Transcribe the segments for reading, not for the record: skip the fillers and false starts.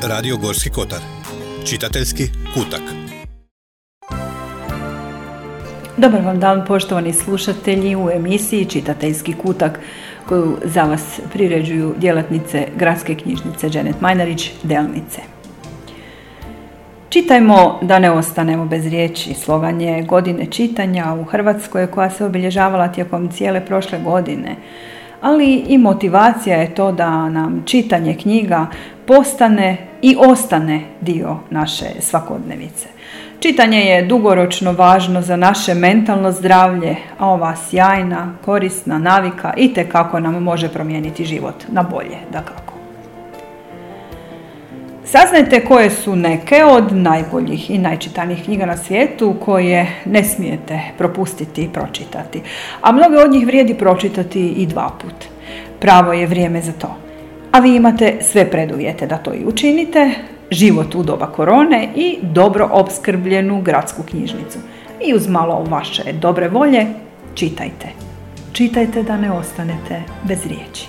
Radio Gorski Kotar. Čitateljski kutak. Dobar vam dan, poštovani slušatelji, u emisiji Čitateljski kutak koju za vas priređuju djelatnice Gradske knjižnice Dženet Majnarić, Delnice. Čitajmo da ne ostanemo bez riječi. Slogan je godine čitanja u Hrvatskoj koja se obilježavala tijekom cijele prošle godine. Ali i motivacija je to da nam čitanje knjiga postane i ostane dio naše svakodnevice. Čitanje je dugoročno važno za naše mentalno zdravlje, a ova sjajna, korisna navika itekako nam može promijeniti život na bolje, dakako. Saznajte koje su neke od najboljih i najčitanijih knjiga na svijetu koje ne smijete propustiti i pročitati, a mnoge od njih vrijedi pročitati i 2 puta. Pravo je vrijeme za to, a vi imate sve preduvjete da to i učinite, život u doba korone i dobro opskrbljenu gradsku knjižnicu. I uz malo vaše dobre volje, čitajte. Čitajte da ne ostanete bez riječi.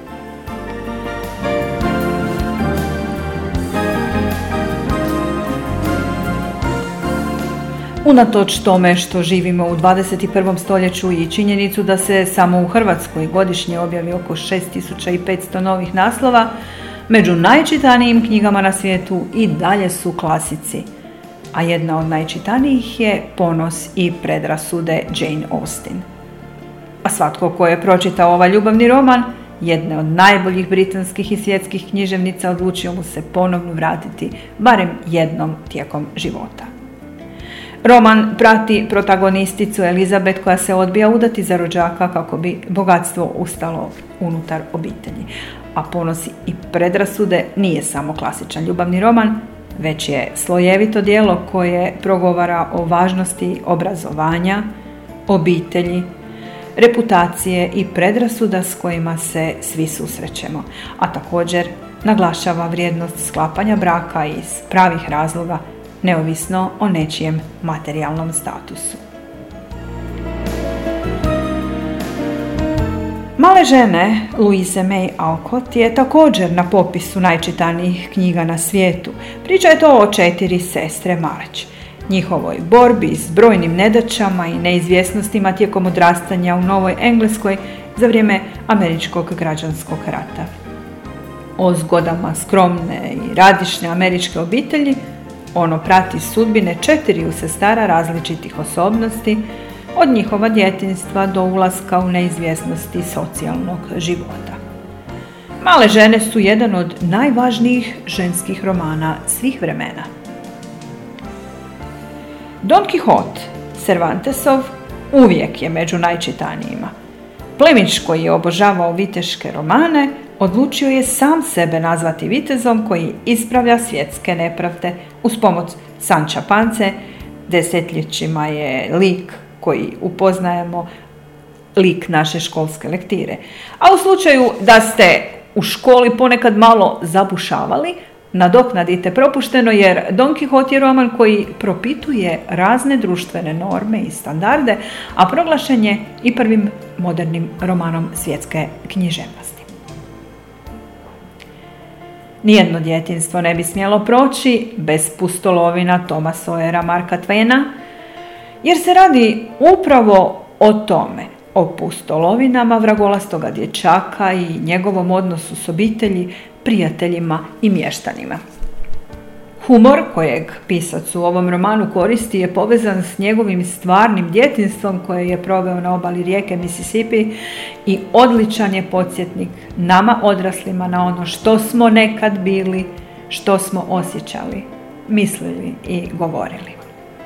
Unatoč tome što živimo u 21. stoljeću i činjenicu da se samo u Hrvatskoj godišnje objavi oko 6500 novih naslova, među najčitanijim knjigama na svijetu i dalje su klasici, a jedna od najčitanijih je Ponos i predrasude Jane Austen. A svatko ko je pročitao ovaj ljubavni roman, jedne od najboljih britanskih i svjetskih književnica, odlučio mu se ponovno vratiti barem jednom tijekom života. Roman prati protagonisticu Elizabeth koja se odbija udati za rođaka kako bi bogatstvo ustalo unutar obitelji. A Ponos i predrasude nije samo klasičan ljubavni roman, već je slojevito djelo koje progovara o važnosti obrazovanja, obitelji, reputacije i predrasuda s kojima se svi susrećemo, a također naglašava vrijednost sklapanja braka iz pravih razloga, neovisno o nečijem materijalnom statusu. Male žene Louise May Alcott je također na popisu najčitanijih knjiga na svijetu. Priča je to o 4 sestre March, njihovoj borbi s brojnim nedaćama i neizvjesnostima tijekom odrastanja u Novoj Engleskoj za vrijeme Američkog građanskog rata. O zgodama skromne i radišne američke obitelji ono prati sudbine 4 sestara različitih osobnosti, od njihova djetinjstva do ulaska u neizvjesnosti socijalnog života. Male žene su jedan od najvažnijih ženskih romana svih vremena. Don Quixote, Cervantesov, uvijek je među najčitanijima. Plemić koji je obožavao viteške romane, odlučio je sam sebe nazvati vitezom koji ispravlja svjetske nepravde uz pomoć Sanča Pance. Desetljećima je lik koji upoznajemo, lik naše školske lektire. A u slučaju da ste u školi ponekad malo zabušavali, nadoknadite propušteno jer Don Quixote je roman koji propituje razne društvene norme i standarde, a proglašen je i prvim modernim romanom svjetske književnosti. Nijedno djetinjstvo ne bi smjelo proći bez pustolovina Toma Sawyera Marka Twaina, jer se radi upravo o tome, o pustolovinama vragolastoga dječaka i njegovom odnosu s obitelji, prijateljima i mještanima. Humor kojeg pisac u ovom romanu koristi je povezan s njegovim stvarnim djetinjstvom koje je proveo na obali rijeke Mississippi i odličan je podsjetnik nama odraslima na ono što smo nekad bili, što smo osjećali, mislili i govorili.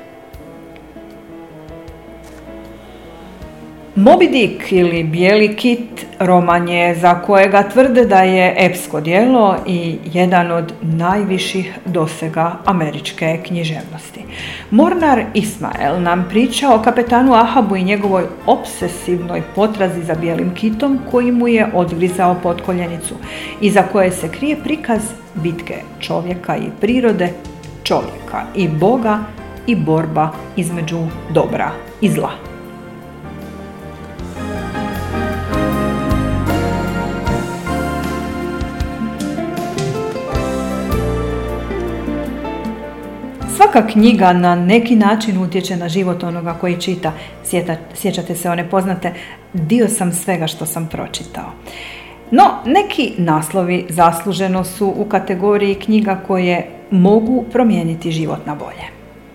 Moby Dick ili Bijeli kit roman je za kojega tvrde da je epsko djelo i jedan od najviših dosega američke književnosti. Mornar Ismael nam priča o kapetanu Ahabu i njegovoj obsesivnoj potrazi za bijelim kitom koji mu je odgrizao potkoljenicu i za koje se krije prikaz bitke čovjeka i prirode, čovjeka i Boga i borba između dobra i zla. Svaka knjiga na neki način utječe na život onoga koji čita. Sjećate se one poznate, dio sam svega što sam pročitao. No, neki naslovi zasluženo su u kategoriji knjiga koje mogu promijeniti život na bolje.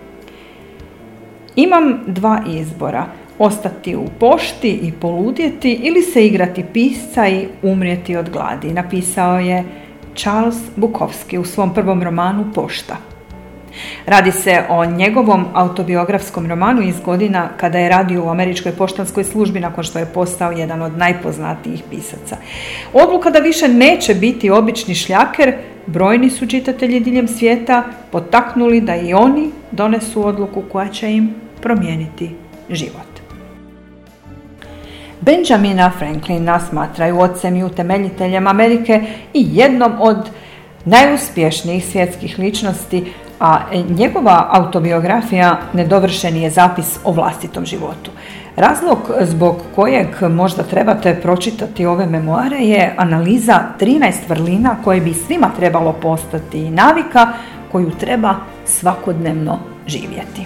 Imam dva izbora, ostati u pošti i poludjeti ili se igrati pisca i umrijeti od gladi, napisao je Charles Bukowski u svom prvom romanu Pošta. Radi se o njegovom autobiografskom romanu iz godina kada je radio u američkoj poštanskoj službi nakon što je postao jedan od najpoznatijih pisaca. Odluka da više neće biti obični šljaker, brojni su čitatelji diljem svijeta potaknuli da i oni donesu odluku koja će im promijeniti život. Benjamina Franklina smatraju ocem i utemeljiteljem Amerike i jednom od najuspješnijih svjetskih ličnosti, a njegova autobiografija nedovršeni je zapis o vlastitom životu. Razlog zbog kojeg možda trebate pročitati ove memoare je analiza 13 vrlina koje bi svima trebalo postati navika koju treba svakodnevno živjeti.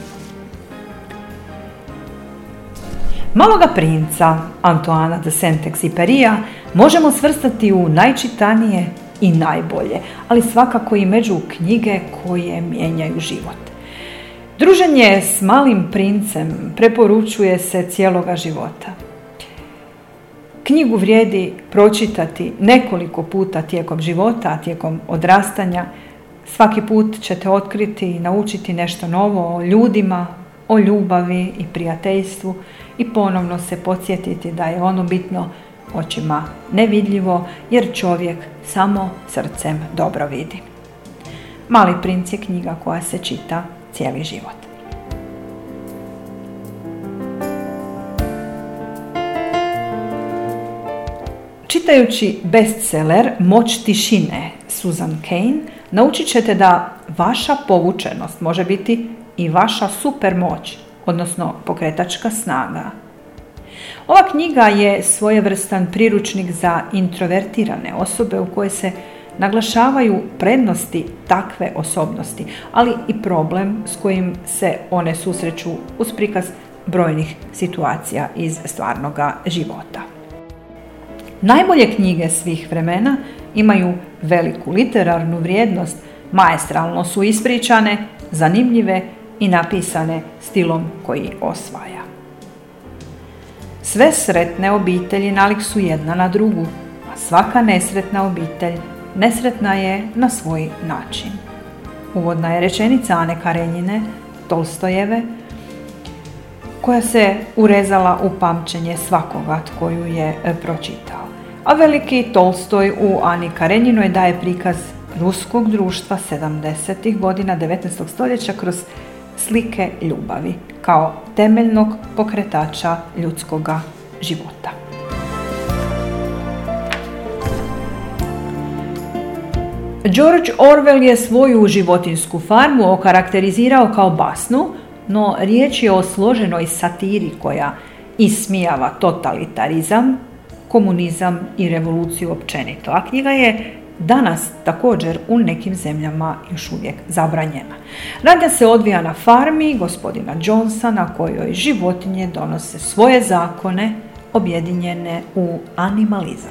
Maloga princa Antoana de Saint-Exupéryja možemo svrstati u najčitanije i najbolje, ali svakako i među knjige koje mijenjaju život. Druženje s malim princem preporučuje se cijeloga života. Knjigu vrijedi pročitati nekoliko puta tijekom života, a tijekom odrastanja svaki put ćete otkriti i naučiti nešto novo o ljudima, o ljubavi i prijateljstvu i ponovno se podsjetiti da je ono bitno očima nevidljivo, jer čovjek samo srcem dobro vidi. Mali princ je knjiga koja se čita cijeli život. Čitajući bestseller Moć tišine Susan Cain, naučit ćete da vaša povučenost može biti i vaša supermoć, odnosno pokretačka snaga. Ova knjiga je svojevrstan priručnik za introvertirane osobe u koje se naglašavaju prednosti takve osobnosti, ali i problem s kojim se one susreću uz prikaz brojnih situacija iz stvarnoga života. Najbolje knjige svih vremena imaju veliku literarnu vrijednost, maestralno su ispričane, zanimljive i napisane stilom koji osvaja. Sve sretne obitelji nalik su jedna na drugu, a svaka nesretna obitelj nesretna je na svoj način. Uvodna je rečenica Ane Karenjine, Tolstojeve, koja se urezala u pamćenje svakoga tko ju je pročitao. A veliki Tolstoj u Ani Karenjinoj daje prikaz ruskog društva 70. godina 19. stoljeća kroz slike ljubavi kao temeljnog pokretača ljudskoga života. George Orwell je svoju životinjsku farmu okarakterizirao kao basnu, no riječ je o složenoj satiri koja ismijava totalitarizam, komunizam i revoluciju općenito, a knjiga je danas također u nekim zemljama još uvijek zabranjena. Radnja se odvija na farmi gospodina Jonesa na kojoj životinje donose svoje zakone objedinjene u animalizam.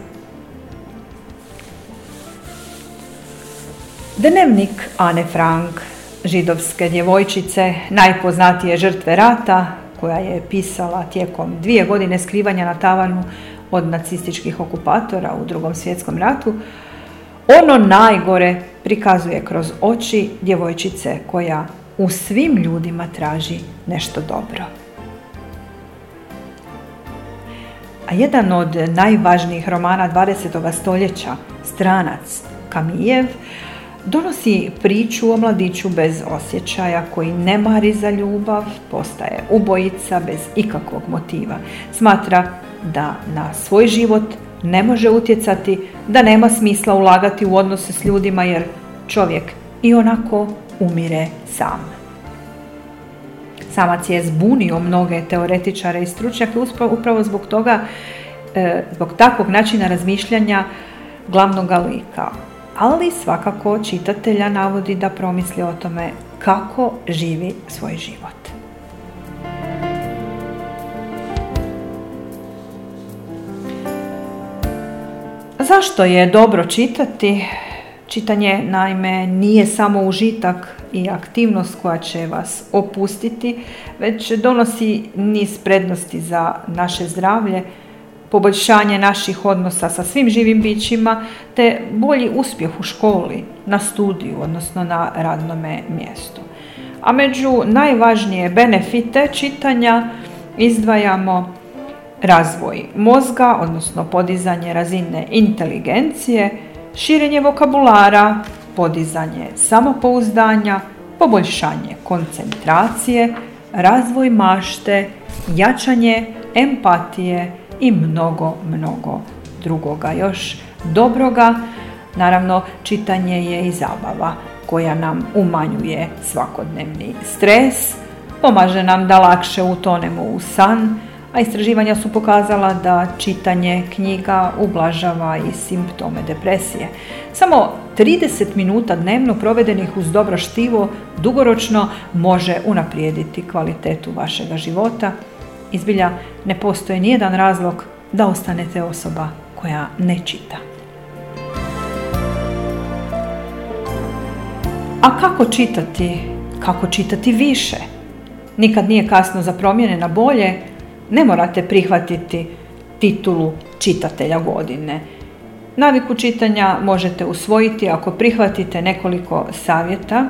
Dnevnik Ane Frank, židovske djevojčice, najpoznatije žrtve rata, koja je pisala tijekom 2 godine skrivanja na tavanu od nacističkih okupatora u Drugom svjetskom ratu, ono najgore prikazuje kroz oči djevojčice koja u svim ljudima traži nešto dobro. A jedan od najvažnijih romana 20. stoljeća, Stranac, Kamijev, donosi priču o mladiću bez osjećaja koji ne mari za ljubav, postaje ubojica bez ikakvog motiva. Smatra da na svoj život ne može utjecati, da nema smisla ulagati u odnose s ljudima jer čovjek i onako umire sam. Samac je zbunio mnoge teoretičare i stručnjake upravo zbog toga, zbog takvog načina razmišljanja glavnog lika. Ali svakako čitatelja navodi da promisli o tome kako živi svoj život. Zašto je dobro čitati? Čitanje, naime, nije samo užitak i aktivnost koja će vas opustiti, već donosi niz prednosti za naše zdravlje, poboljšanje naših odnosa sa svim živim bićima, te bolji uspjeh u školi, na studiju, odnosno na radnome mjestu. A među najvažnije benefite čitanja izdvajamo razvoj mozga, odnosno podizanje razine inteligencije, širenje vokabulara, podizanje samopouzdanja, poboljšanje koncentracije, razvoj mašte, jačanje empatije i mnogo drugoga još dobroga. Naravno, čitanje je i zabava koja nam umanjuje svakodnevni stres, pomaže nam da lakše utonemo u san, a istraživanja su pokazala da čitanje knjiga ublažava i simptome depresije. Samo 30 minuta dnevno provedenih uz dobro štivo dugoročno može unaprijediti kvalitetu vašega života. I zbilja ne postoji nijedan razlog da ostanete osoba koja ne čita. A kako čitati? Kako čitati više? Nikad nije kasno za promjene na bolje. Ne morate prihvatiti titulu čitatelja godine. Naviku čitanja možete usvojiti ako prihvatite nekoliko savjeta.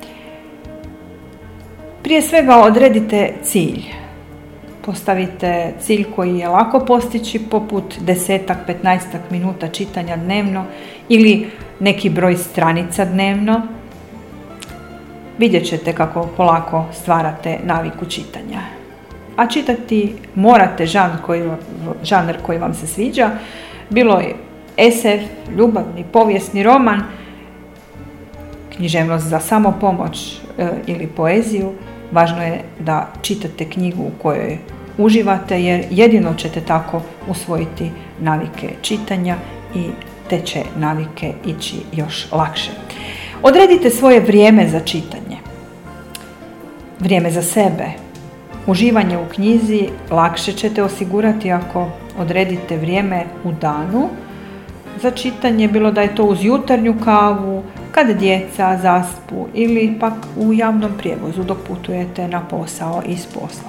Prije svega odredite cilj. Postavite cilj koji je lako postići, poput 10-15 minuta čitanja dnevno ili neki broj stranica dnevno. Vidjet ćete kako polako stvarate naviku čitanja. A čitati morate žanr koji vam se sviđa, bilo je SF, ljubavni, povijesni roman, književnost za samopomoć ili poeziju. Važno je da čitate knjigu u kojoj uživate, jer jedino ćete tako usvojiti navike čitanja i te će navike ići još lakše. Odredite svoje vrijeme za čitanje. Vrijeme za sebe. Uživanje u knjizi lakše ćete osigurati ako odredite vrijeme u danu za čitanje, bilo da je to uz jutarnju kavu, kad djeca zaspu ili pak u javnom prijevozu dok putujete na posao i s posla.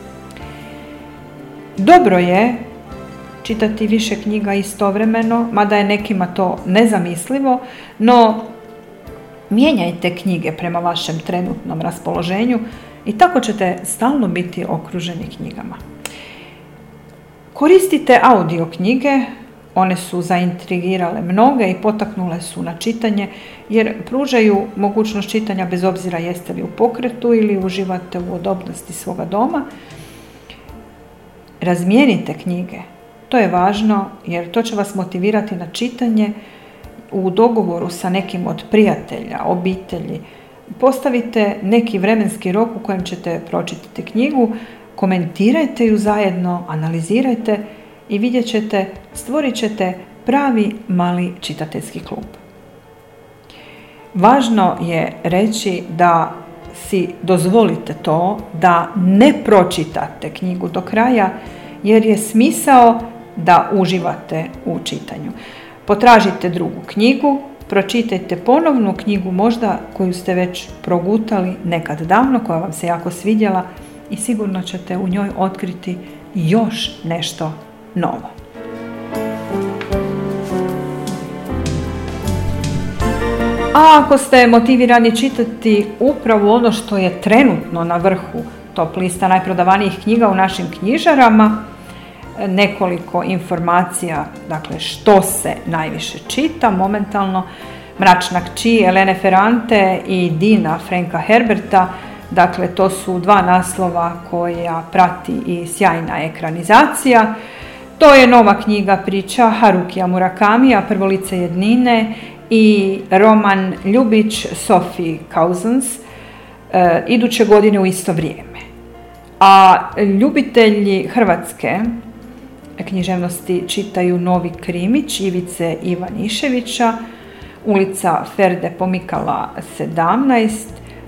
Dobro je čitati više knjiga istovremeno, mada je nekima to nezamislivo, no mijenjajte knjige prema vašem trenutnom raspoloženju i tako ćete stalno biti okruženi knjigama. Koristite audio knjige, one su zaintrigirale mnoge i potaknule su na čitanje jer pružaju mogućnost čitanja bez obzira jeste li u pokretu ili uživate u udobnosti svoga doma. Razmijenite knjige, to je važno jer to će vas motivirati na čitanje u dogovoru sa nekim od prijatelja, obitelji. Postavite neki vremenski rok u kojem ćete pročitati knjigu, komentirajte ju zajedno, analizirajte i vidjet ćete, stvorit ćete pravi mali čitateljski klub. Važno je reći da si dozvolite to da ne pročitate knjigu do kraja, jer je smisao da uživate u čitanju. Potražite drugu knjigu, pročitajte ponovnu knjigu možda koju ste već progutali nekad davno, koja vam se jako svidjela i sigurno ćete u njoj otkriti još nešto novo. A ako ste motivirani čitati upravo ono što je trenutno na vrhu top lista najprodavanijih knjiga u našim knjižarama, nekoliko informacija, dakle što se najviše čita momentalno: Mračna kći Elene Ferrante i Dina Franka Herberta. Dakle, to su dva naslova koja prati i sjajna ekranizacija. To je nova knjiga priča Harukija Murakamija, Prvo lice jednine, i roman Ljubić Sophie Cousins, iduće godine u isto vrijeme. A ljubitelji hrvatske književnosti čitaju Novi Krimić Ivice Ivaniševića, Ulica Ferde Pomikala 17,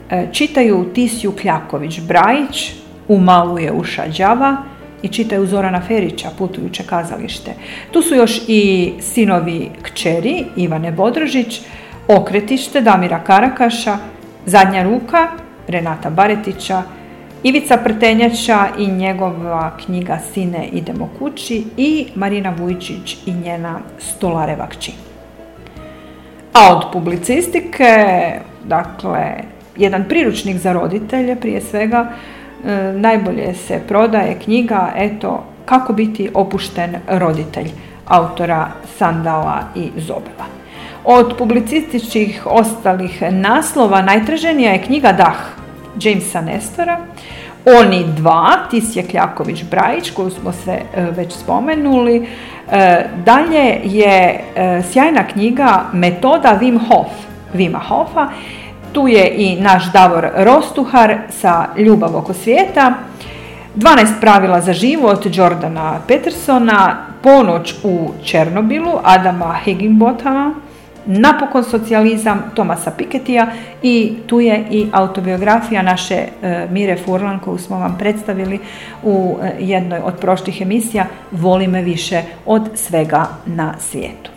čitaju Tisju Kljaković-Brajić, Umaluje uša đava i čitaju Zorana Ferića, Putujuće kazalište. Tu su još i sinovi kćeri Ivane Bodrožić, Okretište Damira Karakaša, Zadnja ruka Renata Baretića, Ivica Prtenjača i njegova knjiga Sine, idemo kući i Marina Vujčić i njena Stolareva kći. A od publicistike, dakle, jedan priručnik za roditelje prije svega, najbolje se prodaje knjiga, eto, Kako biti opušten roditelj, autora Sandala i Zobela. Od publicističkih ostalih naslova najtraženija je knjiga Dah, Jamesa Nestora, Oni dva, Tisje Kljaković-Brajić, koju smo sve već spomenuli. Dalje je sjajna knjiga Metoda Wima Hofa. Tu je i naš Davor Rostuhar sa Ljubav oko svijeta, 12 pravila za život Jordana Petersona, Ponoć u Černobilu Adama Higginbothama, Napokon socijalizam Thomasa Pikettyja i tu je i autobiografija naše Mire Furlan koju smo vam predstavili u jednoj od prošlih emisija, Voli me više od svega na svijetu.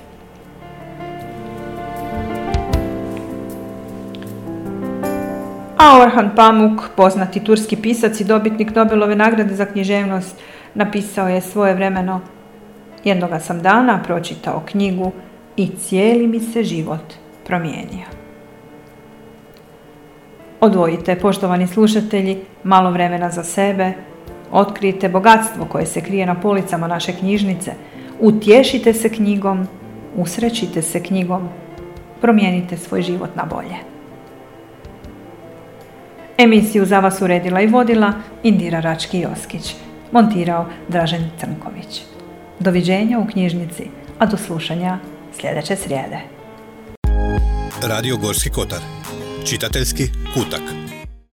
A Orhan Pamuk, poznati turski pisac i dobitnik Nobelove nagrade za književnost, napisao je svojevremeno: Jednoga sam dana pročitao knjigu i cijeli mi se život promijenio. Odvojite, poštovani slušatelji, malo vremena za sebe, otkrijte bogatstvo koje se krije na policama naše knjižnice, utješite se knjigom, usrećite se knjigom, promijenite svoj život na bolje. Emisiju za vas uredila i vodila Indira Rački-Joskić, montirao Dražen Crnković. Doviđenja u knjižnici, a do slušanja sljedeće srijede. Radio Gorski kotar. Čitateljski kutak.